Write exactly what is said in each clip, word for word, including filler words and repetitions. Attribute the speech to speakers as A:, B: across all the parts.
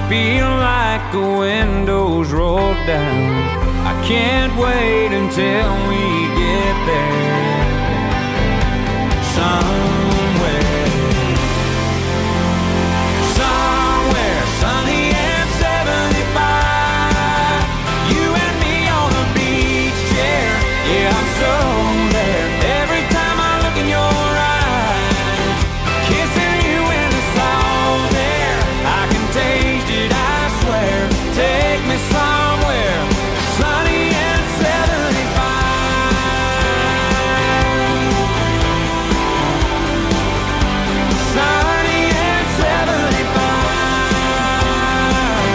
A: feel like the windows roll down. I can't wait until we get there. Somewhere, somewhere sunny and seventy-five. You and me on the beach chair. Yeah, I'm so there. Every time I look in your eyes, kissing you in the salt air. I can taste it, I swear. Take me somewhere sunny and seventy-five. Sunny and seventy-five.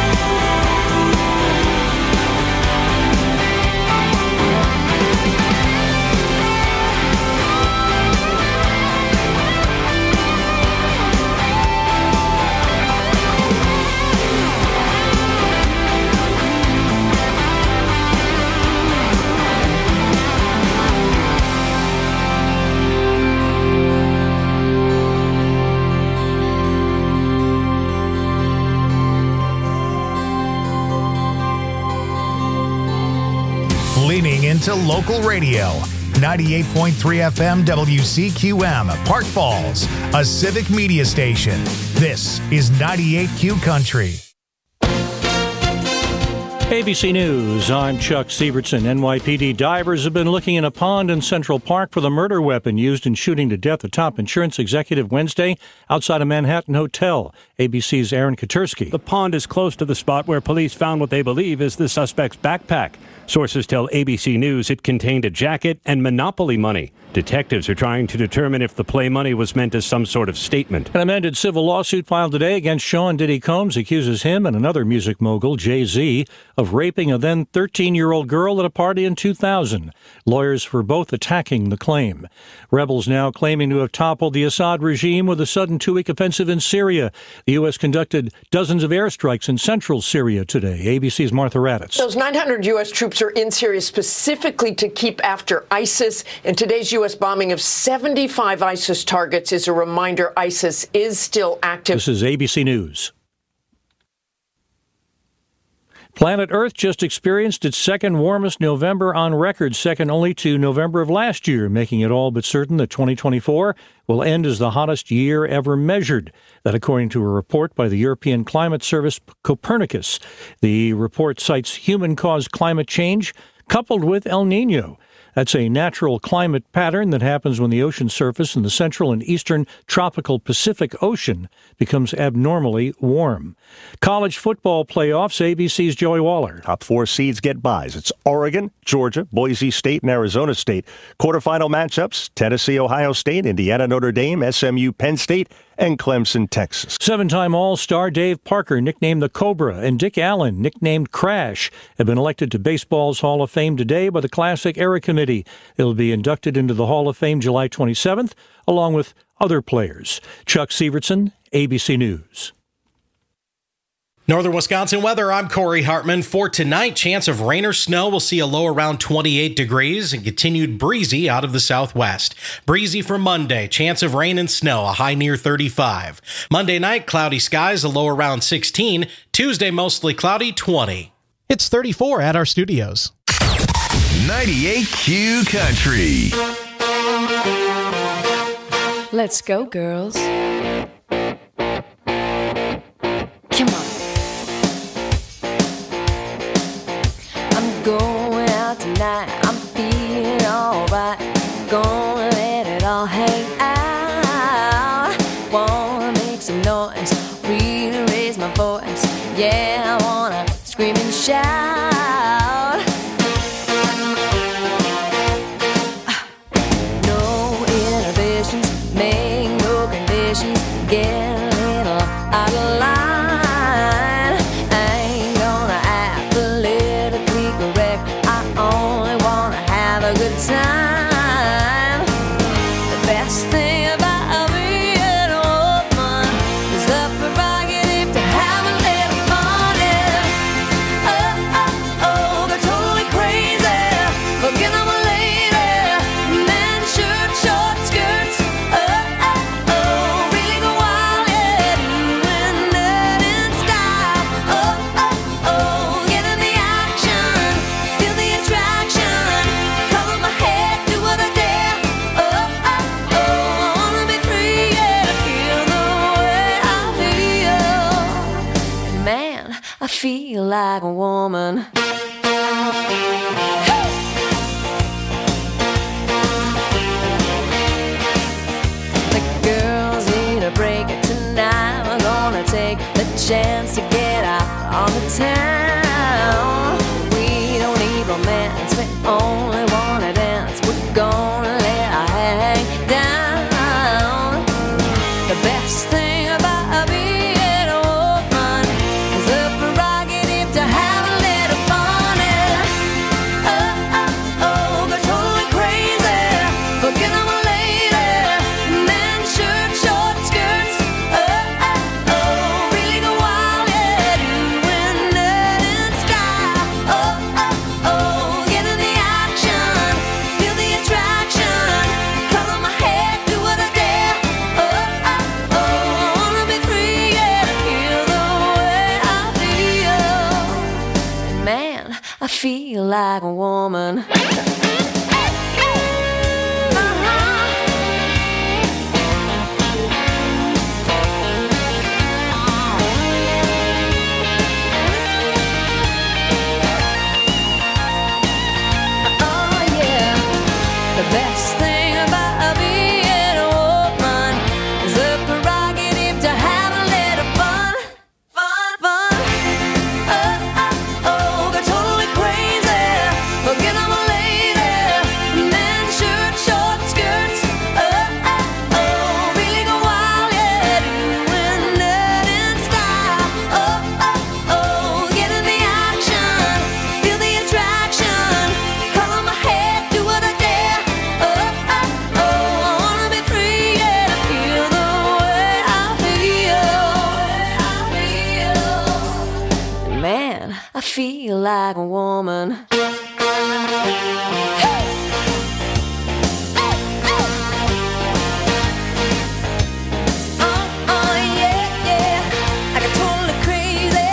B: Leaning into local radio. ninety-eight point three F M W C Q M, Park Falls, a civic media station. This is ninety-eight Q Country.
C: A B C News, I'm Chuck Sievertson. N Y P D divers have been looking in a pond in Central Park for the murder weapon used in shooting to death a top insurance executive Wednesday outside a Manhattan hotel. A B C's Aaron Katursky.
D: The pond is close to the spot where police found what they believe is the suspect's backpack. Sources tell A B C News it contained a jacket and Monopoly money. Detectives are trying to determine if the play money was meant as some sort of statement.
C: An amended civil lawsuit filed today against Sean Diddy Combs accuses him and another music mogul, Jay-Z, of raping a then thirteen-year-old girl at a party in two thousand. Lawyers for both attacking the claim. Rebels now claiming to have toppled the Assad regime with a sudden two-week offensive in Syria. The U S conducted dozens of airstrikes in central Syria today. A B C's Martha Raddatz.
E: Those nine hundred U S troops are in Syria specifically to keep after ISIS. And today's U S bombing of seventy-five ISIS targets is a reminder ISIS is still active.
C: This is A B C News. Planet Earth just experienced its second warmest November on record, second only to November of last year, making it all but certain that twenty twenty-four will end as the hottest year ever measured. That according to a report by the European Climate Service Copernicus. The report cites human-caused climate change coupled with El Niño. That's a natural climate pattern that happens when the ocean surface in the central and eastern tropical Pacific Ocean becomes abnormally warm. College football playoffs, A B C's Joey Waller.
F: Top four seeds get byes. It's Oregon, Georgia, Boise State, and Arizona State. Quarterfinal matchups, Tennessee, Ohio State, Indiana, Notre Dame, S M U, Penn State, and Clemson, Texas.
C: Seven-time All-Star Dave Parker, nicknamed the Cobra, and Dick Allen, nicknamed Crash, have been elected to Baseball's Hall of Fame today by the Classic Era Committee. They'll be inducted into the Hall of Fame July twenty-seventh, along with other players. Chuck Sievertson, A B C News.
G: Northern Wisconsin weather, I'm Corey Hartman. For tonight, chance of rain or snow. We'll see a low around twenty-eight degrees and continued breezy out of the southwest. Breezy for Monday, chance of rain and snow, a high near thirty-five. Monday night, cloudy skies, a low around sixteen. Tuesday, mostly cloudy, twenty.
H: It's thirty-four at our studios.
I: ninety-eight Q Country.
J: Let's go, girls. Come on. I'm going out tonight. I'm feeling alright. Gonna let it all hang out. Wanna make some noise, really raise my voice. Yeah, I wanna scream and shout. No inhibitions, make no conditions. Get a little out of line. I ain't gonna act politically correct. I only wanna have a good time. The best thing about being a woman is the prerogative to have a little fun. Yeah. Oh, oh, feel like a woman. The girls need a break tonight. We're gonna take the chance to get out on the town. We don't need romance, we only wanna dance. We're gonna let our hang down. The best thing about being a woman is the prerogative to have a little fun. And oh, oh, oh, they're totally crazy, looking at my lady. Men, shirt, short skirts. Oh, oh, oh, really go wild, yeah, doing that in sky. Oh, oh, oh, get in the action, feel the attraction. Color my head, do what I dare. Oh, oh, oh, I wanna be free, yeah, feel the way I feel. Man, I feel like a woman. Oh yeah, the best thing about being a woman is the prerogative to have a little fun, fun, fun. Oh, oh, oh, they're totally crazy, looking at my lady. Men, shirt, short skirts. Oh, oh, oh, really go wild, yeah, doing that in style. Oh, oh, oh, get in the action, feel the attraction. Color my head, do what I dare. Oh, oh, oh, I wanna be free, yeah, feel the way I feel. Man, I feel like a woman. Oh, oh, yeah, yeah, I got totally crazy.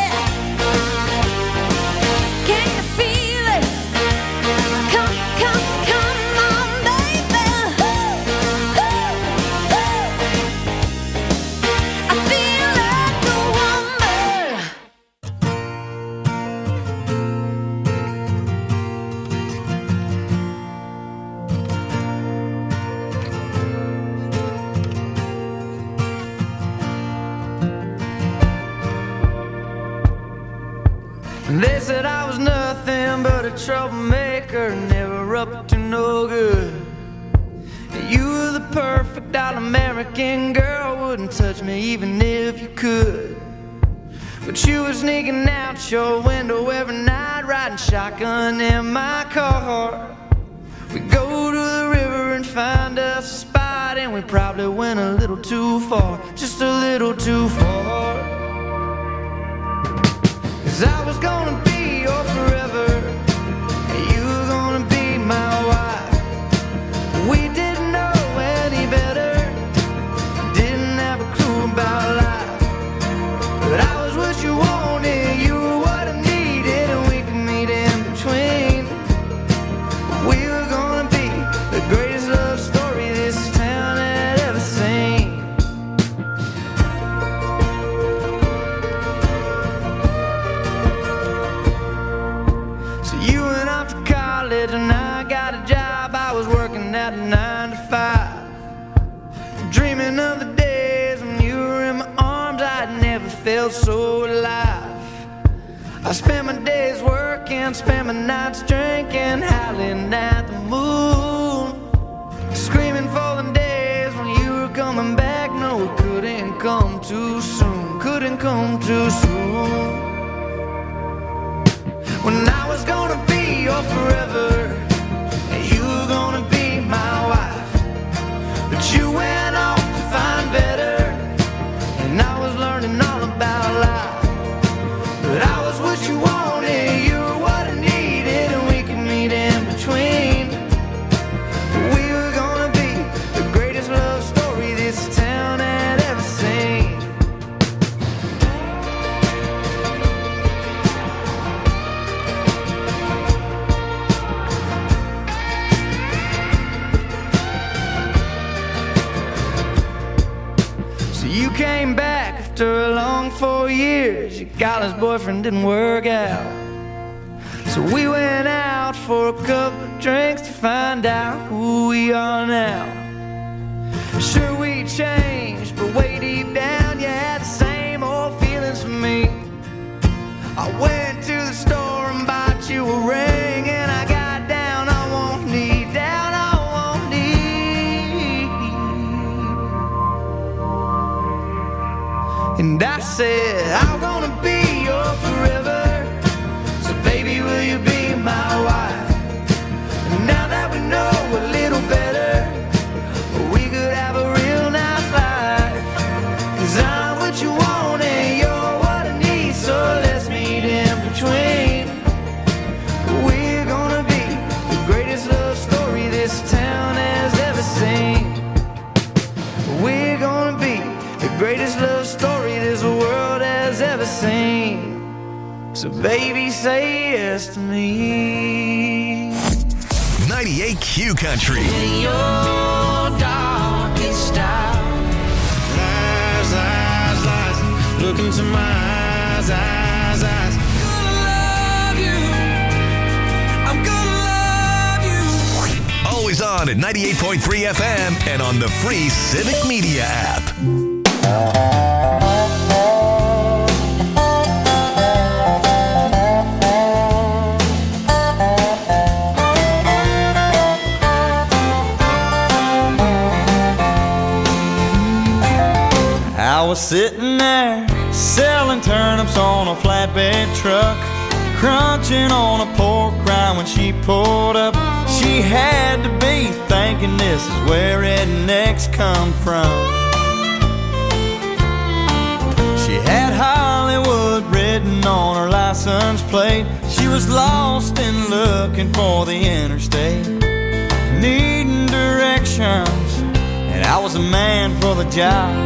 J: Can you feel it? Come, come, come on, baby. Ooh, ooh, ooh. I feel like a woman.
A: They said I was nothing but a troublemaker, never up to no good. You were the perfect all-American girl, wouldn't touch me even if you could. But you were sneaking out your window every night, riding shotgun in my car. We go to the river and find us a spot, and we probably went a little too far, just a little too far. 'Cause I was gonna be your forever, and you were gonna be my wife. We didn't know any better, didn't have a clue about life. But I was what you wanted, you were what I needed, and we could meet in between. We were gonna be the greatest love story this town had ever seen. So you went off to college and I got a job. I was working at a nine to five, dreaming of the days when you were in my arms. I'd never felt so alive. I spent my days working, spent my nights drinking, howling at the moon, screaming for the days when you were coming back. No, it couldn't come too soon, couldn't come too soon. When I was gonna be your forever, and you were gonna be my wife. But you went off to find better, and I was learning all about life. But I was what you wanted, you were what I needed, and we could meet in between. We were gonna be the greatest love story this town had ever seen. So you came back after a long four years, your college boyfriend didn't work out. So we went out for a couple of drinks to find out who we are now. Sure we changed, but way deep down you had the same old feelings for me. I went to the store and bought you a ring, and I got down on one knee, down on one knee. And I said, I'm gonna be your forever, so baby, will you be my wife? And now that we know a little better, we could have a real nice life. 'Cause I'm what you want and you're what I need, so let's meet in between. We're gonna be the greatest love story this town has ever seen. We're gonna be the greatest love story this world has ever seen. So baby, say yes to me.
I: ninety-eight Q Country.
A: In your darkest hour, lies, lies, lies, look into my eyes, eyes, eyes. Gonna love you, I'm gonna love you.
I: Always on at ninety-eight point three F M and on the free Civic Media app.
A: I was sitting there selling turnips on a flatbed truck, crunching on a pork rind when she pulled up. She had to be thinking this is where rednecks come from. She had Hollywood written on her license plate. She was lost and looking for the interstate, needing directions, and I was a man for the job.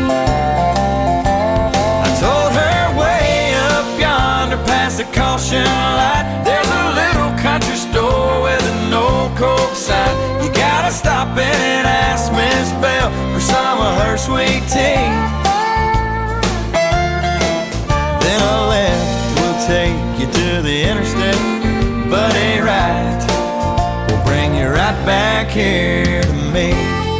A: I told her way up yonder past the caution light, there's a little country store with an old Coke sign. You gotta stop in and ask Miss Bell for some of her sweet tea. Then a left will take you to the interstate, but a right will bring you right back here to me.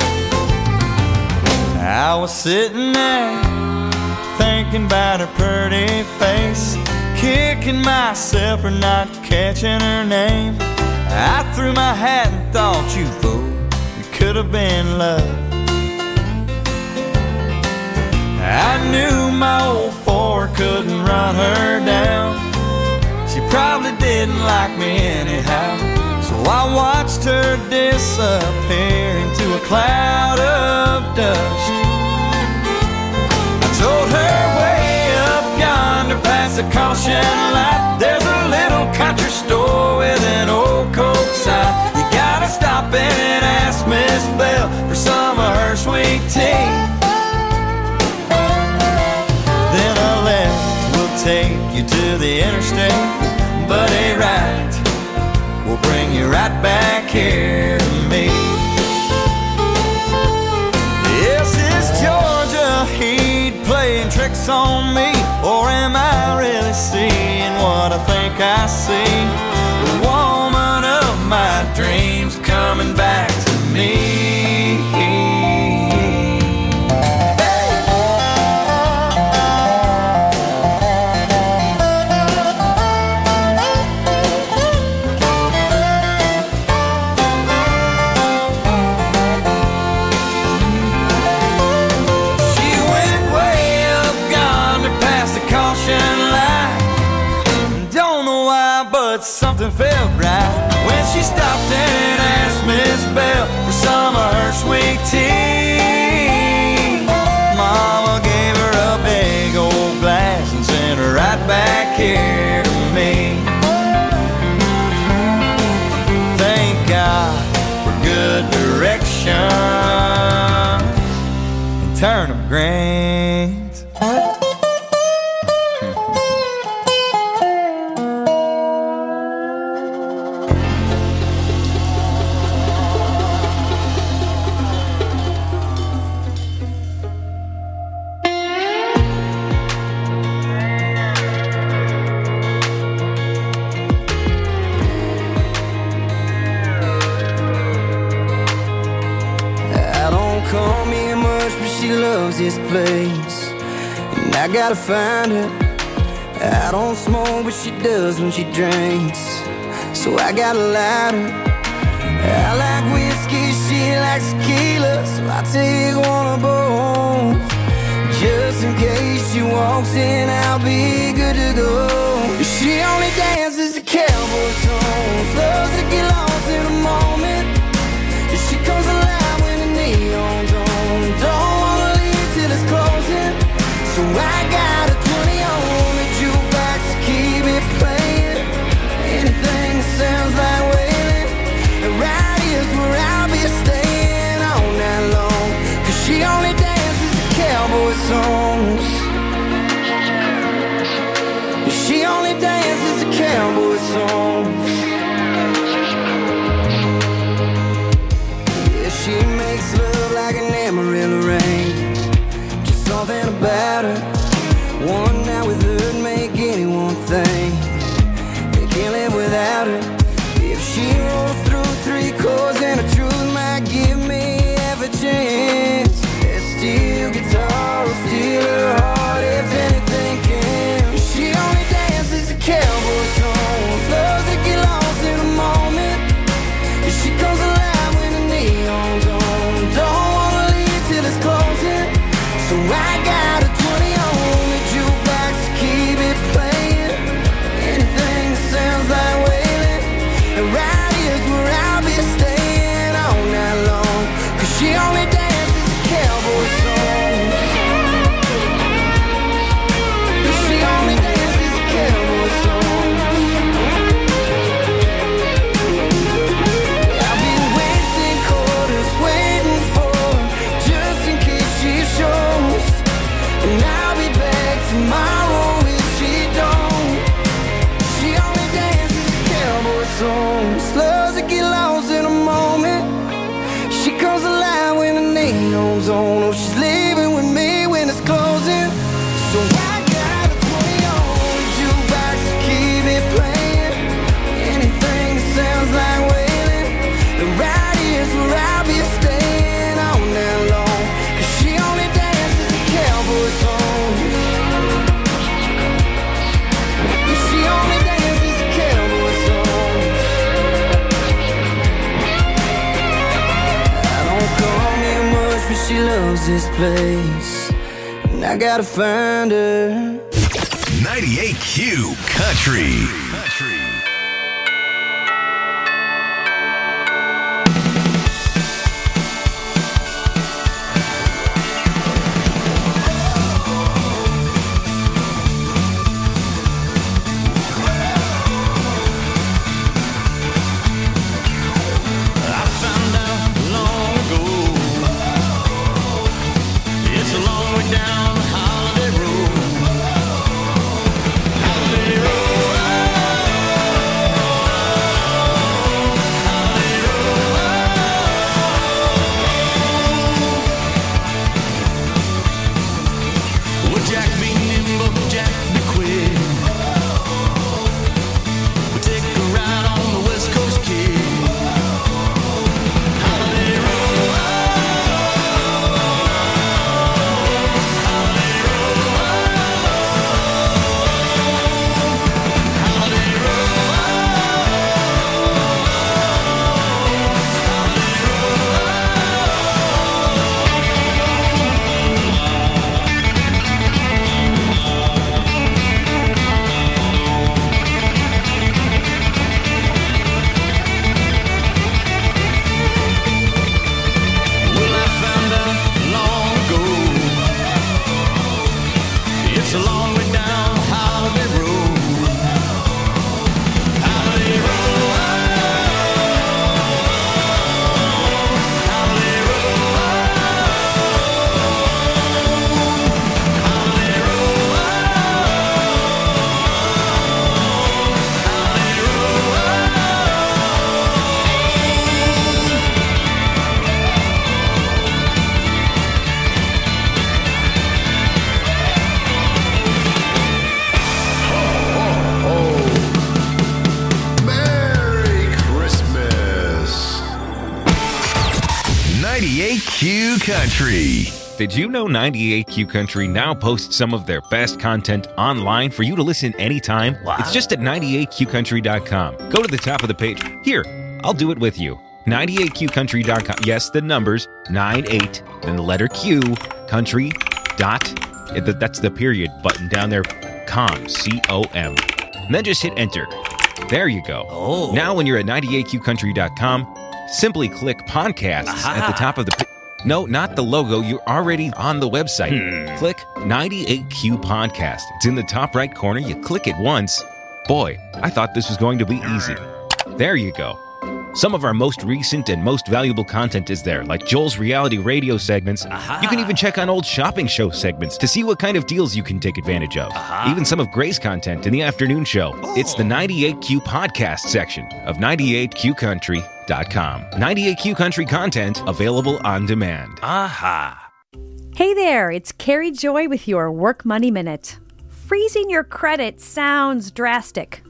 A: I was sitting there thinking about her pretty face, kicking myself for not catching her name. I threw my hat and thought, you fool, it could have been love. I knew my old Ford couldn't run her down. She probably didn't like me anyhow, so I watched her disappear into a cloud of dust. I told her way up yonder past the caution light, there's a little country store with an old Coke sign. You gotta stop in and ask Miss Bell for some of her sweet tea. Then a left will take you to the interstate, but a right will bring you right back here to me. Yes, it's Georgia Heat playing tricks on me, or am I really seeing what I think I see? The woman of my dreams coming back to me. Something felt right when she stopped and asked Miss Bell for some of her sweet tea. Mama gave her a big old glass and sent her right back here to me. Thank God for good direction and turnip greens.
K: loves this place, and I gotta find her. I don't smoke, but she does when she drinks, so I got a lighter. I like whiskey, she likes tequila, so I take one of both. Just in case she walks in, I'll be good to go. She only dances to cowboy songs, loves to get lost in a moment. She comes alive when the neon's on, don't wanna leave till it's closing. So I got a twenty on the jukebox to keep it playing. Anything that sounds like wailing, right here's where I'll be staying all night long. Cause she only dances to cowboy songs. She only dances to cowboy songs. Yeah, she makes love like an Amarillo rain. Just something about her. One night with her'd make anyone think they can't live without her. If she rolls through three chords and the truth might give me half a chance, that steel guitar will steal her heart if anything can. She only dances to cowboy songs, loves to get lost in a moment. She comes alive when the neon's on, don't wanna leave till it's closing. So I got a twenty on the jukebox to keep it playing. Anything that sounds like wailing, and right here's where I'll be staying all night long. Cause she only dances to cowboy songs. She only dances to cowboy songs. I've been wasting quarters waiting for her, just in case she shows. And I'll be back tomorrow if she don't. She only dances to cowboy songs, loves to get lost in a moment. She comes alive when the neon's on. Oh, she's leaving with me when it's closing. So I got a twenty on the jukebox to keep it playing. Anything that sounds like wailing, and right here's where I'll be staying all night long. Cause she only dances to cowboy songs. She only dances to cowboy songs. I don't come here much, but she loves this place, and I gotta find her.
I: ninety-eight Q Country. Country.
A: I found out long ago, it's a long way down Holiday Road. Holiday Road, Holiday Road. Would Jack be nimble, Jack be quick? We take a ride on the West Coast Kid. Holiday Road, Holiday Road, Holiday Well, I found out long ago, it's a long way down Holiday Road. Holiday Road, Holiday Road, Holiday Road, Holiday
I: Merry Christmas. ninety-eight Q Country.
L: Did you know ninety-eight Q Country now posts some of their best content online for you to listen anytime? Wow. It's just at ninety-eight q country dot com. Go to the top of the page. Here, I'll do it with you. ninety-eight q country dot com. Yes, the numbers, ninety-eight, then the letter Q, country, dot, that's the period button down there, com, C O M. And then just hit enter. There you go. Oh. Now when you're at ninety-eight q country dot com, simply click podcasts Aha. at the top of the page. No, not the logo. You're already on the website. Hmm. Click ninety-eight Q Podcast. It's in the top right corner. You click it once. Boy, I thought this was going to be easy. There you go. Some of our most recent and most valuable content is there, like Joel's reality radio segments. Aha. You can even check on old shopping show segments to see what kind of deals you can take advantage of. Aha. Even some of Gray's content in the afternoon show. Oh. It's the ninety-eight Q Podcast section of ninety-eight q country dot com. ninety-eight Q Country content available on demand.
M: Aha. Hey there, it's Carrie Joy with your Work Money Minute. Freezing your credit sounds drastic,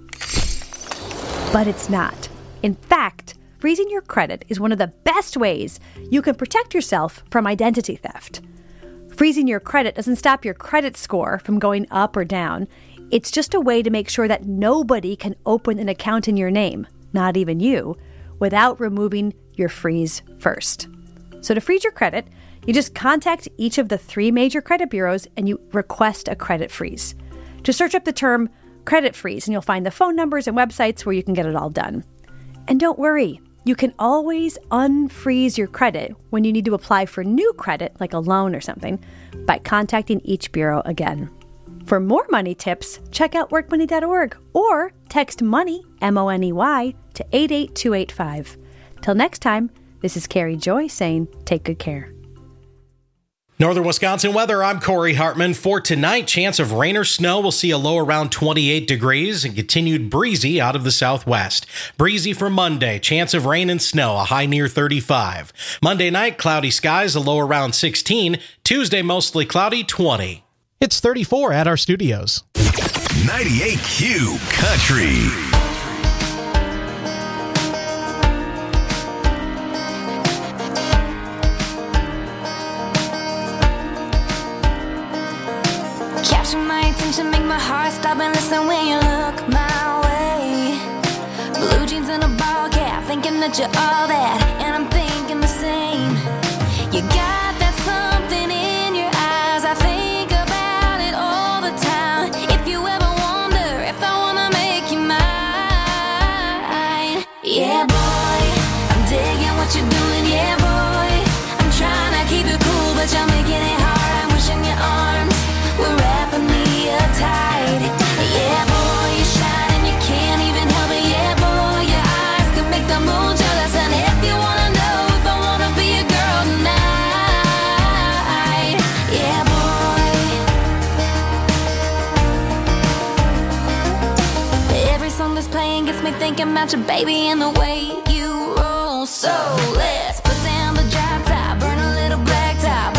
M: but it's not. In fact, freezing your credit is one of the best ways you can protect yourself from identity theft. Freezing your credit doesn't stop your credit score from going up or down. It's just a way to make sure that nobody can open an account in your name, not even you, without removing your freeze first. So to freeze your credit, you just contact each of the three major credit bureaus and you request a credit freeze. Just search up the term credit freeze and you'll find the phone numbers and websites where you can get it all done. And don't worry, you can always unfreeze your credit when you need to apply for new credit, like a loan or something, by contacting each bureau again. For more money tips, check out work money dot org or text MONEY, M O N E Y, to eight eight two eight five. Till next time, this is Carrie Joy saying take good care.
G: Northern Wisconsin weather, I'm Corey Hartman. For tonight, chance of rain or snow. We'll see a low around twenty-eight degrees and continued breezy out of the southwest. Breezy for Monday, chance of rain and snow, a high near thirty-five. Monday night, cloudy skies, a low around sixteen. Tuesday, mostly cloudy, twenty.
H: It's thirty-four at our studios.
I: ninety-eight Q Country.
J: Capture my attention, make my heart stop and listen when you look my way. Blue jeans and a ball cap, thinking that you're all that, and I'm thinking the same. You got that something in your eyes, I think about it all the time. If you ever wonder if I wanna make you mine, yeah boy, I'm digging what you're doing, yeah boy. I'm trying to keep it cool, but you're making it hard. I'm wishing your arms were wrapping me up tight. Yeah, boy, you shine and you can't even help it. Yeah, boy, your eyes can make the moon jealous. And if you wanna know if I wanna be a girl tonight, yeah, boy. Every song that's playing gets me thinking about your baby and the way you roll. So let's put down the drop top, burn a little black top.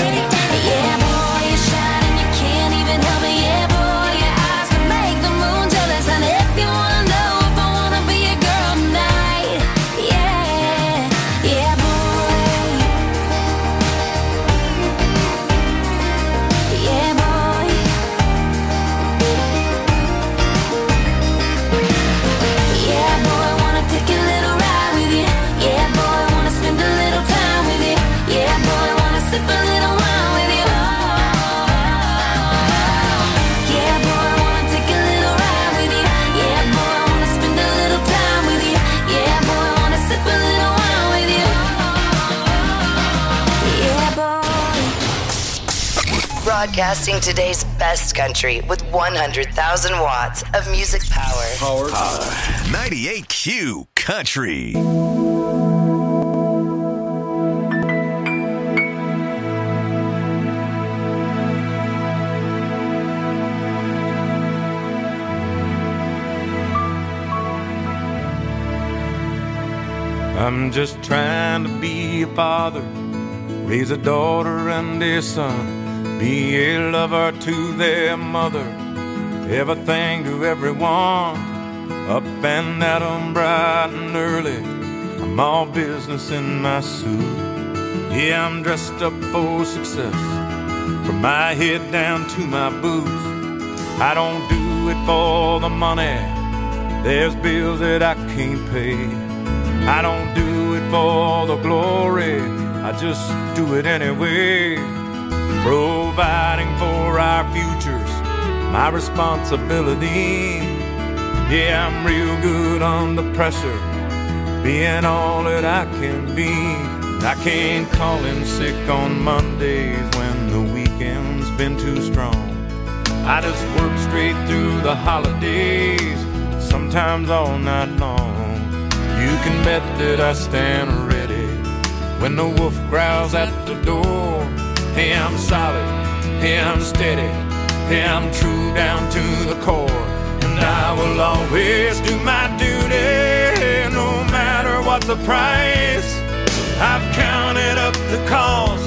J: Yeah, boy, you're shining, you can't even help it. Yeah, boy, your eyes can make the moon
N: Broadcasting today's best country with one hundred thousand watts of music power.
I: Power. Power. ninety-eight Q Country.
A: I'm just trying to be a father, raise a daughter and a son, be a lover to their mother, everything to everyone, up and at 'em bright and early. I'm all business in my suit. Yeah, I'm dressed up for success, from my head down to my boots. I don't do it for the money, there's bills that I can't pay. I don't do it for the glory, I just do it anyway. Providing for our futures, my responsibility. Yeah, I'm real good under pressure, being all that I can be. I can't call in sick on Mondays when the weekend's been too strong. I just work straight through the holidays, sometimes all night long. You can bet that I stand ready when the wolf growls at the door. Hey, I'm solid, hey, I'm steady, hey, I'm true down to the core. And I will always do my duty, no matter what the price. I've counted up the cost,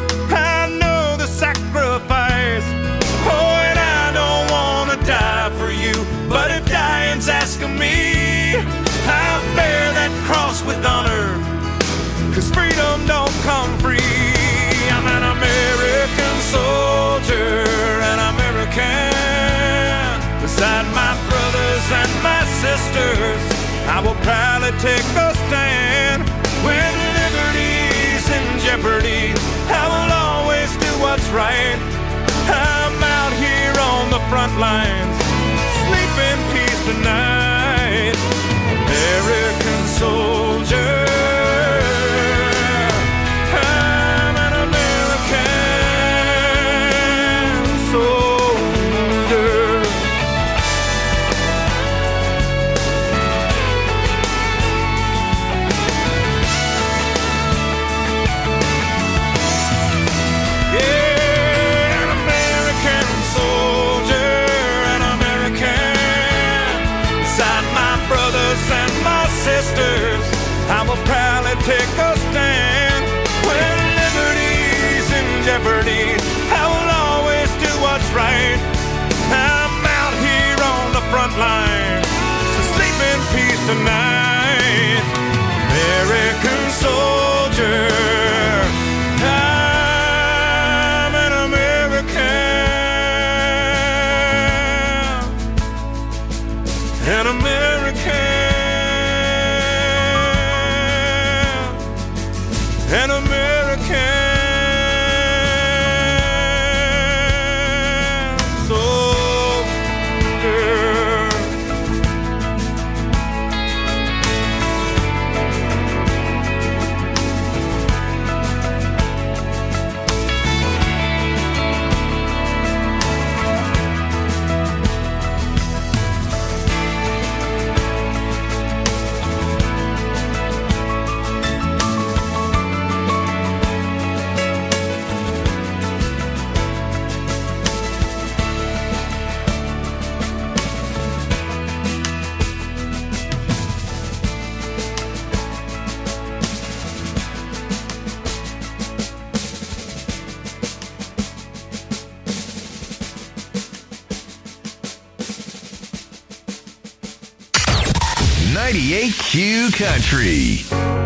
A: I know the sacrifice. Oh, and I don't want to die for you, but if dying's asking me, I'll bear that cross with honor, 'cause freedom don't come free. I'm an American soldier, an American. Beside my brothers and my sisters, I will proudly take a stand. When liberty's in jeopardy, I will always do what's right. I'm out here on the front lines, sleep in peace tonight. American soldier, I'm an American soldier. Yeah, an American soldier, an American. Beside my brothers and my sisters, I will proudly take a stand. When liberty's in jeopardy, I will always do what's right. I'm out here on the front line, so sleep in peace tonight. American soldier, I'm an American, an American. An American soldier.
I: ninety-eight Q Country.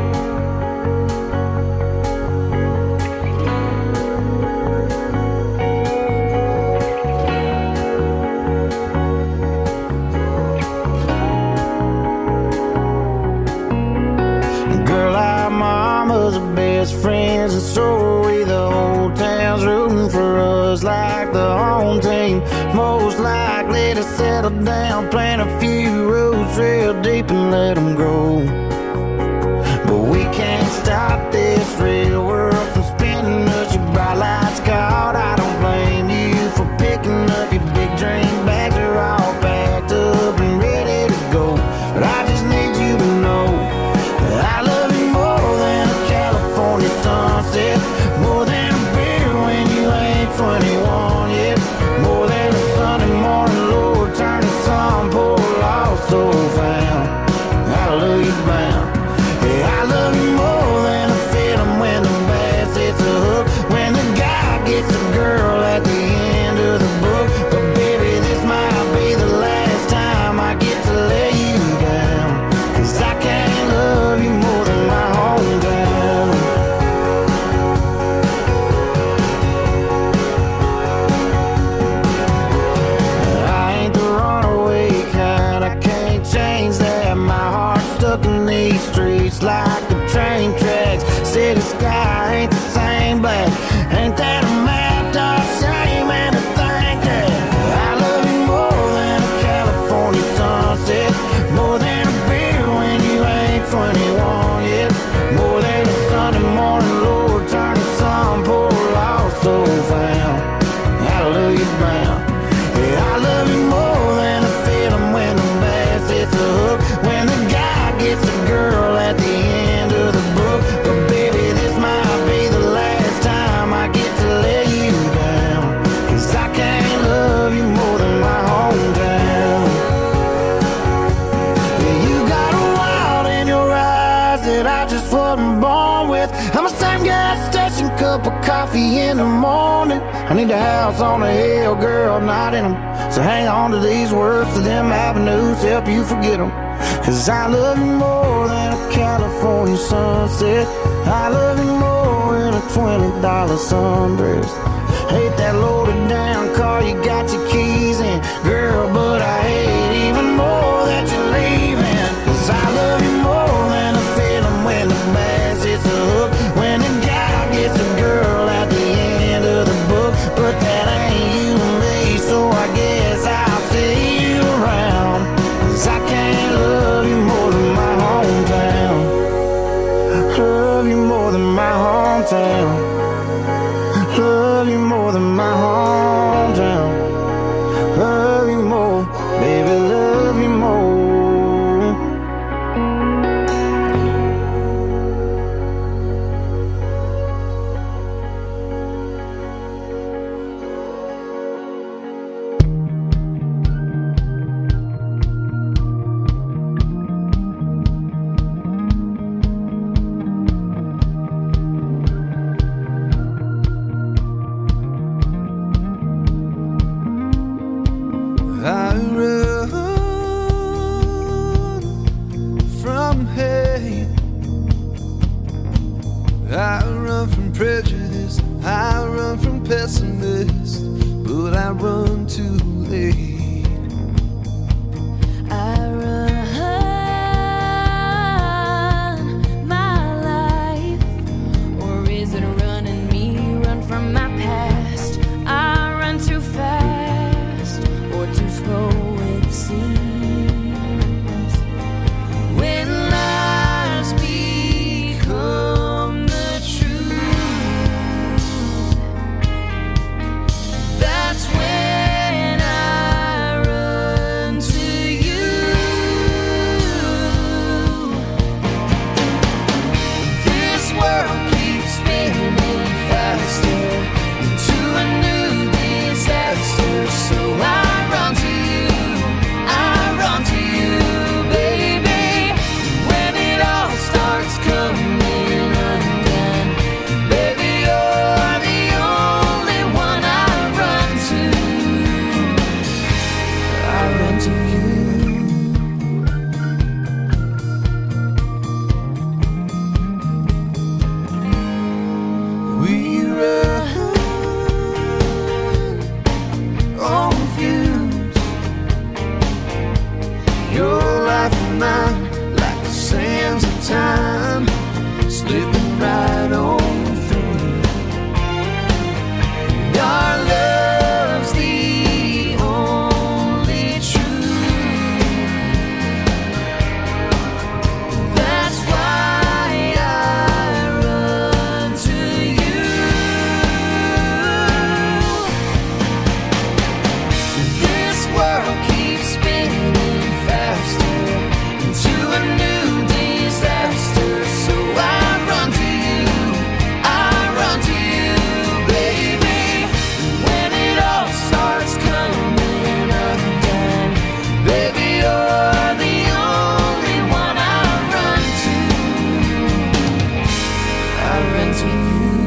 K: Girl, our mama's the best friends, and so are we. The whole town's rooting for us like the home team. Most likely to settle down, plant a few roots real deep and let them grow. But we can't stop this real world from spinning us. Your bright lights caught, I don't blame you. love you more than a feeling when the bass hits a hook, when the guy gets a girl at the end of the book. But baby, this might be the last time I get to let you down, 'cause I can't love you more than my hometown. Yeah, you got a wild in your eyes that I just wasn't born with. I'm a same gas station cup of coffee in the morning. I need a house on a hill, girl, not in them. So hang on to these words, to them avenues, help you forget them. 'Cause I love you more than a California sunset. I love you more than a twenty dollar sundress. Hate that loaded down car you got your keys in, girl, but I hate even more that you're leaving. 'Cause I love you more than a feeling when the bass hits a hook, when the guy gets a girl at the end of the book. But that ain't you and me, so I guess I'll see you around. 'Cause I can't love you more than my hometown. Love you more than my hometown. Love you more than my hometown. Love you more, baby, love you more. I run from hate. I run from prejudice. I run from pessimists, but I run too late.
J: I run my life, or is it running me? Run from my past. I run too fast, or too slow it seems. When lies become the truth, that's when I run to you. This world keeps spinning faster into a new disaster, so I run to you, I run to you, baby. When it all starts coming undone, baby, you're the only one I run to. I run to you.
K: We run on fumes. Your life and mine, like the sands of time, slipping right on through. Our love's the only truth. That's why I run to you. This world keeps spinning faster into a new disaster, so I run to you, I run to you, baby. When it all starts coming undone, baby, you're the only one I run to. I run to you.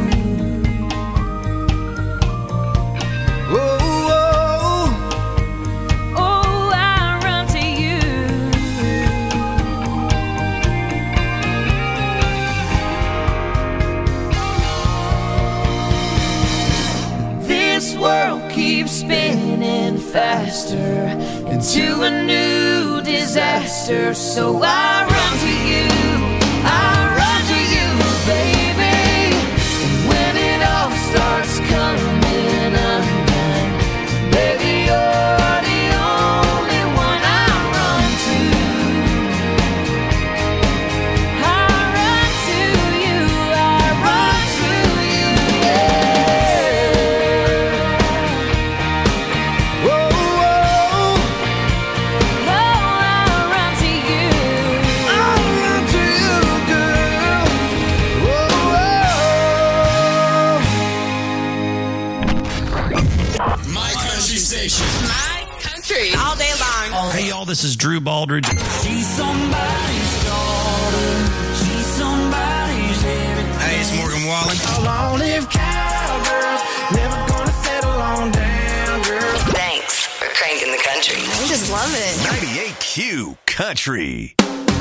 K: Oh, oh,
J: Oh, I run to you.
K: this world keeps spinning faster into a new disaster, so I run to you, I run to you, baby. When it all starts coming undone, baby, you're the only one I run to. I run to you, I run to you, yeah. Whoa, whoa.
O: all. This is Drew Baldridge.
A: She's somebody's daughter. She's somebody's everything.
O: Hey, it's Morgan Wallen.
A: Long live cowgirls. Never gonna settle on down, girl.
N: Thanks for cranking the country.
J: I just love it.
I: ninety-eight Q Country.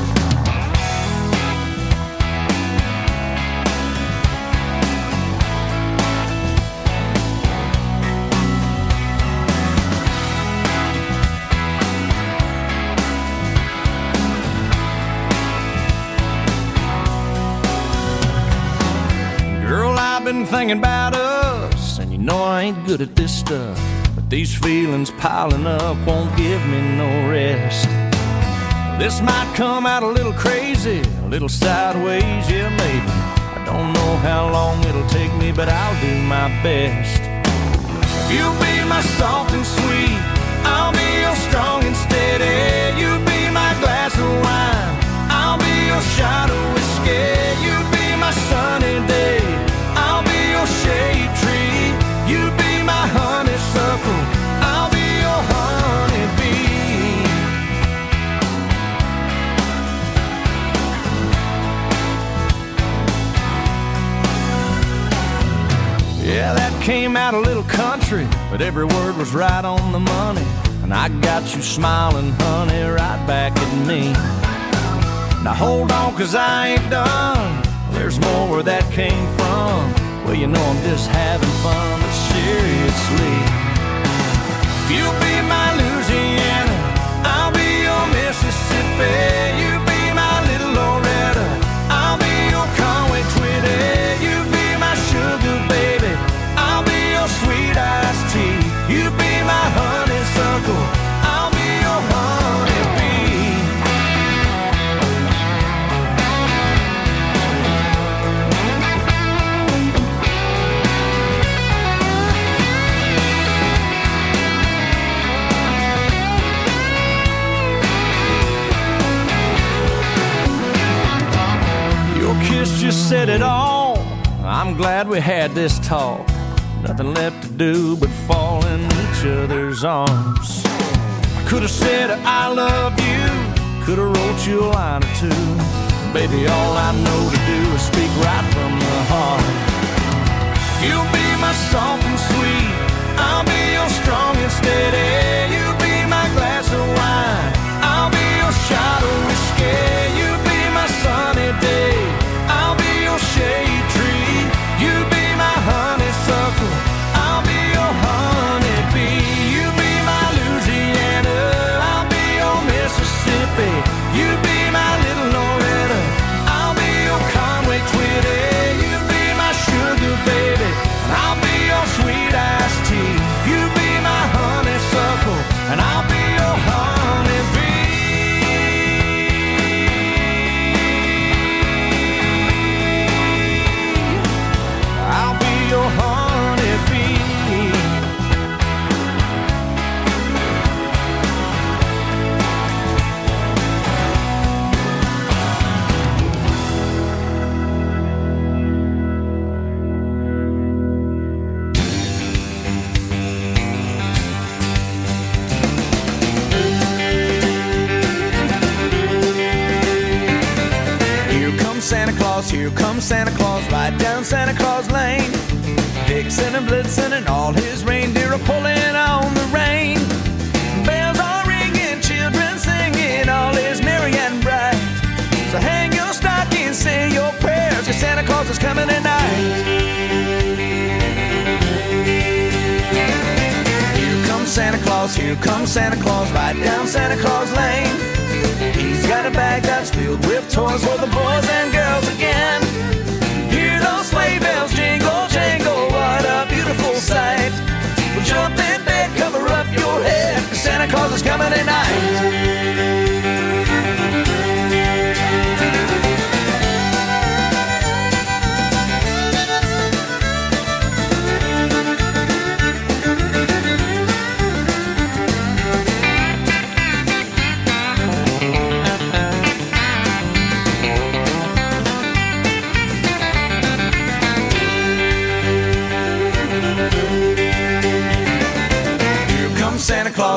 A: Girl, I've been thinking about us, and you know I ain't good at this stuff, but these feelings piling up won't give me no rest. This might come out a little crazy, a little sideways, yeah, maybe. I don't know how long it'll take me, but I'll do my best. You'll be my soft and sweet, I'll be your strong and steady. You be my glass of wine, I'll be your shot of whiskey. You be my sunny day, I'll be your shade tree. You be my honeysuckle, I'll be your honeybee. Yeah, that came out a little country, but every word was right on the money. And I got you smiling, honey, right back at me. Now hold on, cause I ain't done. There's more where that came from. Well, you know I'm just having fun, but seriously. You'll be my Louisiana, I'll be your Mississippi. You be my little Loretta, I'll be your Conway Twitty. You be my sugar baby, I'll be your sweet iced tea. You be my honeysuckle, I'll be your honeybee. Your kiss just said it all. I'm glad we had this talk. Nothing left to do but fall in each other's arms. I could have said I love you, could have wrote you a line or two. Baby, all I know to do is speak right from the heart. You'll be my soft and sweet, I'll be your strong and steady. You be my glass of wine, I'll be your shot of whiskey. You be my sunny day, I'll be your shade tree. You be my honeysuckle, I'll be your honeybee. You be my Louisiana, I'll be your Mississippi. You be my little Loretta, I'll be your Conway Twitty. You be my sugar baby, and I'll be your sweet iced tea. You be my honeysuckle, and I'll be your honeybee. I'll be your honeybee. Here comes Santa Claus, here comes Santa Claus, right down Santa Claus Lane. Vixen and Blitzen and all his reindeer are pulling on the rein. Bells are ringing, children singing, all is merry and bright. So hang your stocking, say your prayers, cause Santa Claus is coming tonight. Here comes Santa Claus, here comes Santa Claus, right down Santa Claus Lane. He's got a bag that's filled with toys for the boys and girls again. Hear those sleigh bells jingle, jangle, what a beautiful sight. Well, jump in bed, cover up your head, 'cause Santa Claus is coming tonight.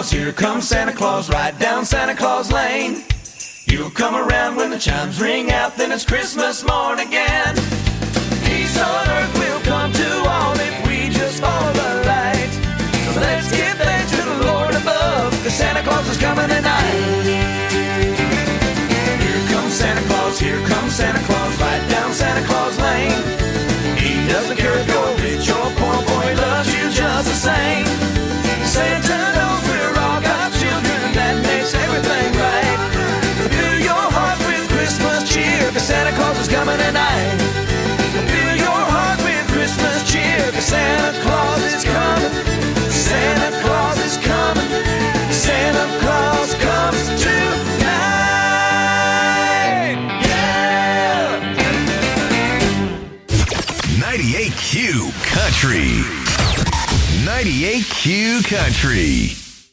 A: Claus, here comes Santa Claus, right down Santa Claus Lane. You'll come around when the chimes ring out, then it's Christmas morn again. Peace on earth will come to all if we just follow the light. So let's give thanks to the Lord above, cause Santa Claus is coming tonight. Here comes Santa Claus, here comes Santa Claus, right down Santa Claus Lane. He doesn't care if you're rich or poor, boy, he loves you just the same. Santa knows we're all God's children, and that makes everything right. Fill your heart with Christmas cheer, cause Santa Claus is coming tonight. Fill your heart with Christmas cheer, cause Santa Claus is coming. Santa Claus is coming. Santa Claus comes tonight. Yeah!
I: ninety-eight Q Country. ninety-eight Q Country.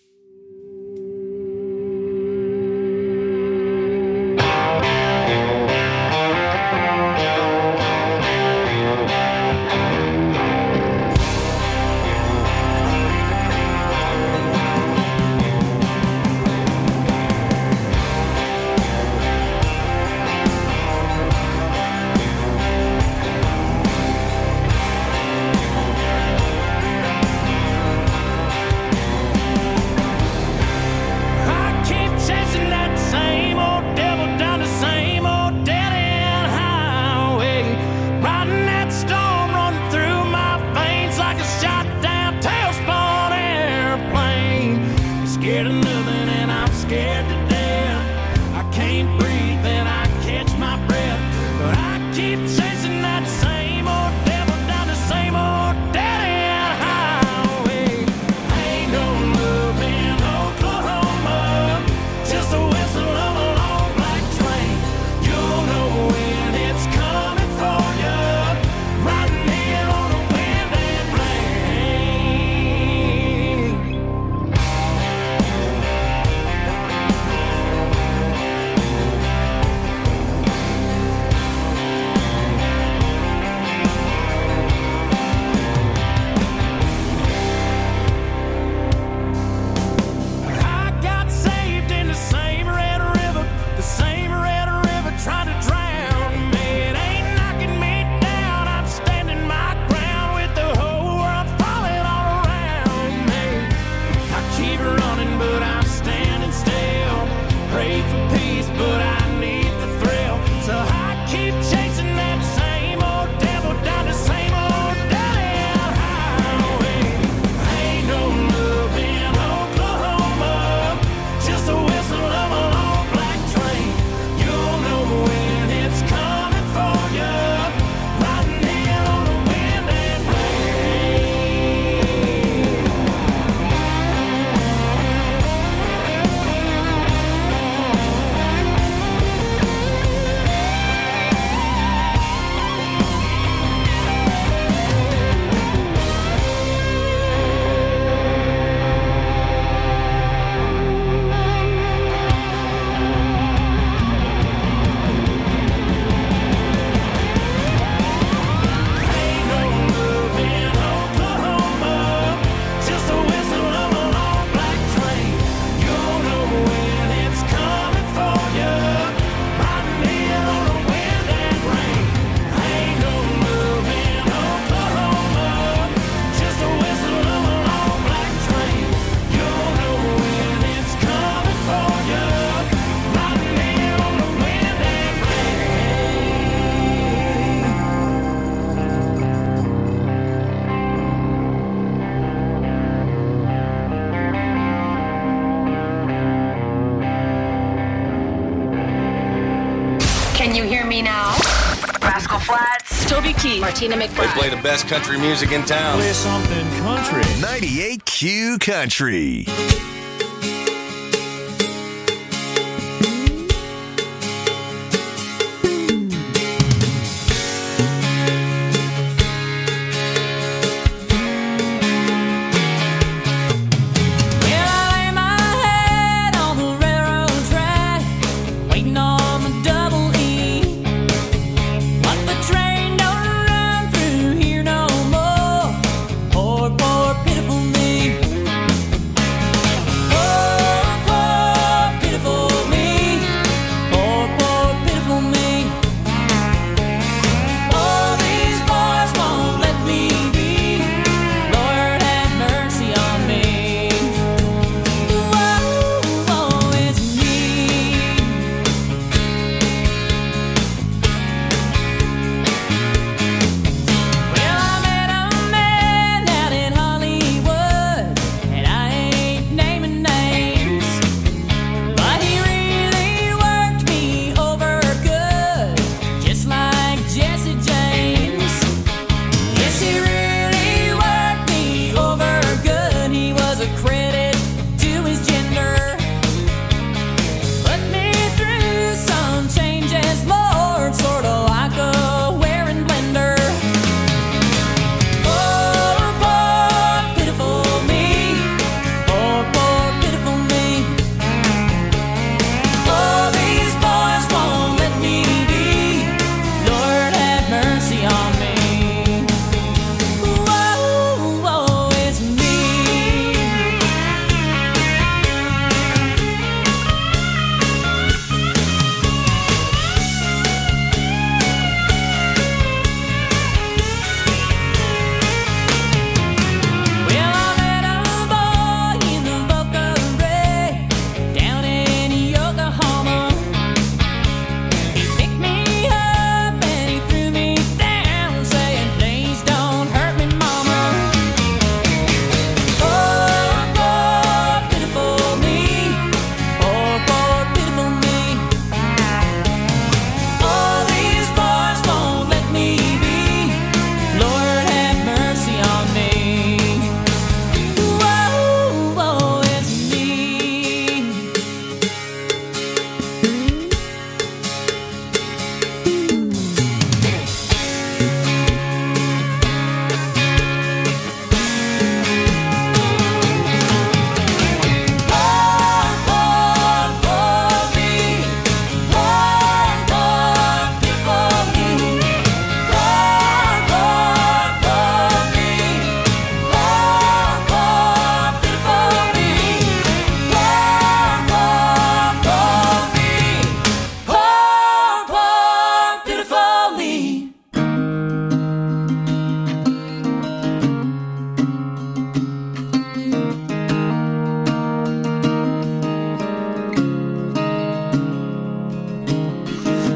P: Can you hear me now? Rascal Flatts, Toby Keith, Martina McBride.
Q: They play the best country music in town.
I: Play something country. ninety-eight Q Country.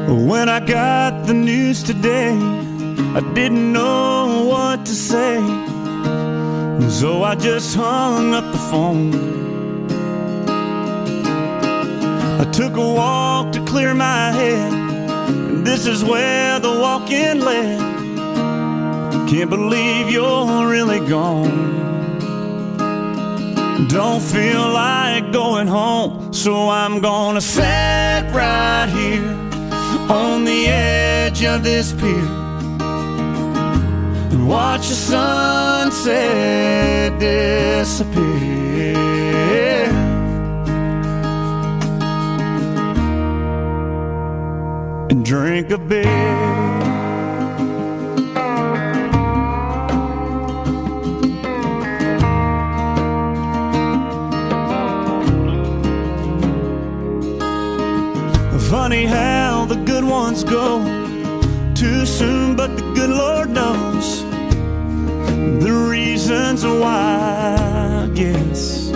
R: When I got the news today, I didn't know what to say, so I just hung up the phone. I took a walk to clear my head, and this is where the walk-in led. Can't believe you're really gone. Don't feel like going home, so I'm gonna sit right here on the edge of this pier and watch the sunset disappear. And drink a beer. Funny how the good ones go too soon, but the good Lord knows the reasons why, I guess.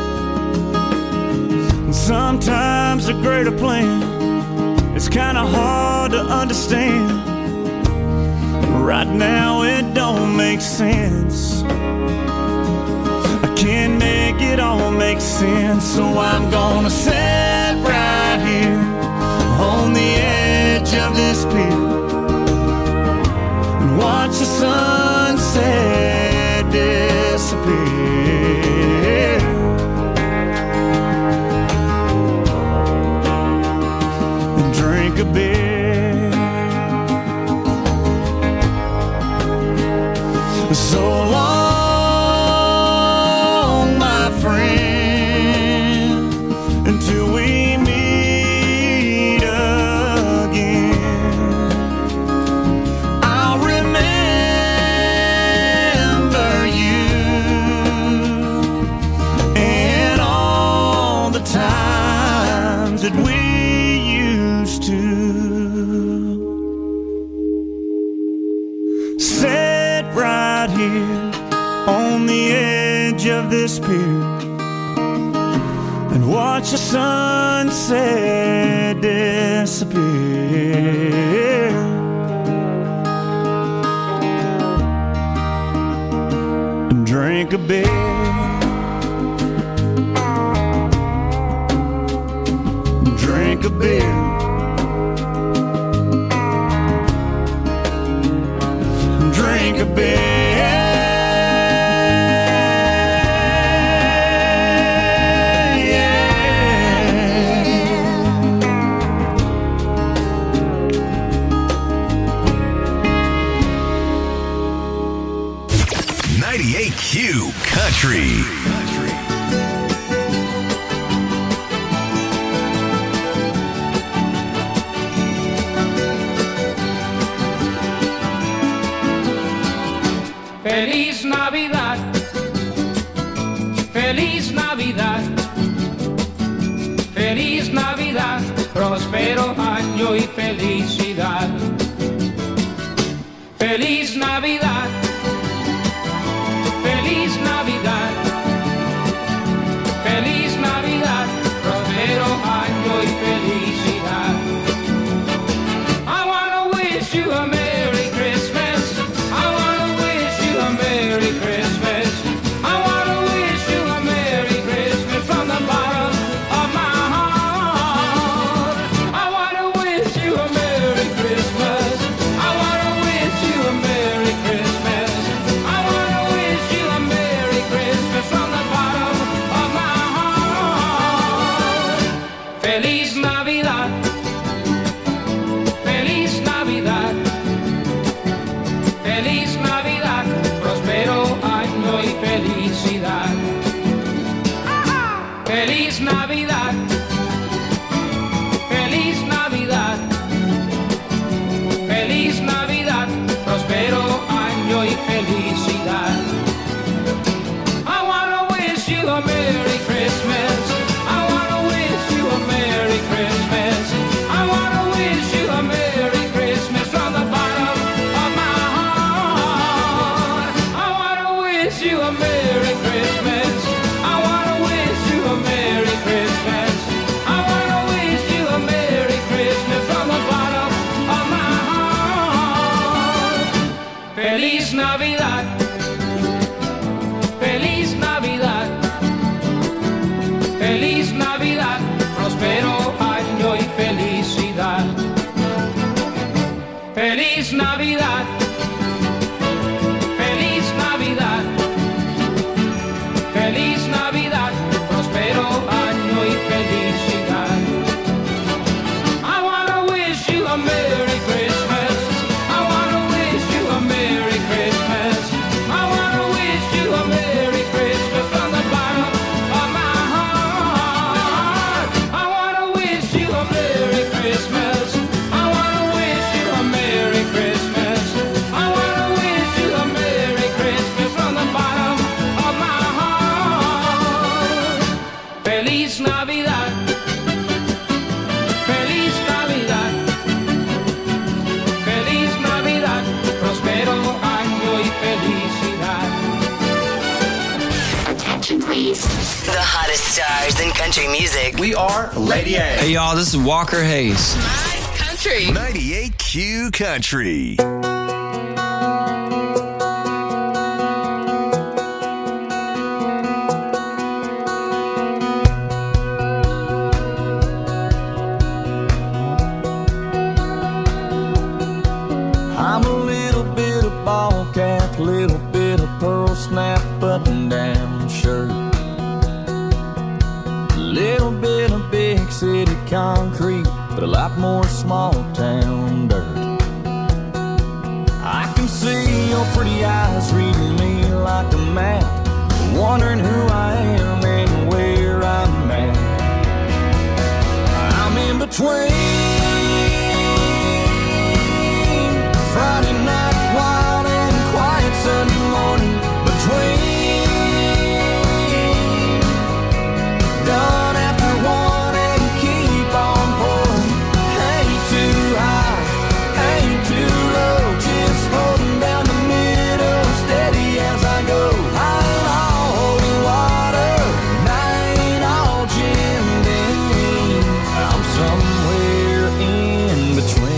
R: Sometimes a greater plan is kind of hard to understand. Right now it don't make sense. I can't make it all make sense, so I'm gonna sit right here on the edge of this pier and watch the sunset disappear. And drink a beer. So long, my friend, until we meet that we used to sit right here on the edge of this pier and watch the sunset disappear. And drink a beer. Drink a beer. Drink a beer.
I: ninety-eight Q Country.
A: Feliz Navidad, Feliz Navidad, Feliz Navidad, próspero año y felicidad. Feliz Navidad, Feliz Navidad, Feliz Navidad, próspero año y felicidad. I wanna wish you a Merry Christmas. I wanna wish you a Merry Christmas. I wanna wish you a Merry Christmas from the bottom of my heart. I wanna wish you a Merry Christmas. I wanna wish you a Merry Christmas.
N: hottest stars in country music.
Q: We are Lady A.
O: Hey, y'all, this is Walker Hayes.
P: Country.
I: ninety-eight Q Country.
R: I'm a little bit of ball cap, little bit of pearl snap button down shirt, little bit of big city concrete, but a lot more small town dirt. I can see your pretty eyes reading me like a map, wondering who I am and where I'm at. I'm in between Friday night wild and quiet Sunday morning, between done after one and keep on pouring. Ain't too high, ain't too low, just holding down the middle, steady as I go. I ain't all holy water, and I ain't all Jim Beam. I'm somewhere in between.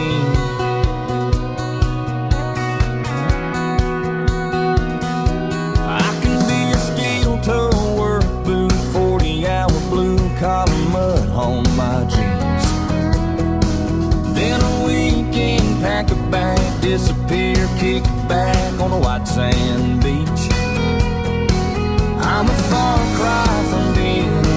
R: Collar mud on my jeans, then a weekend pack a bag, disappear, kick back on a white sand beach. I'm a far cry from being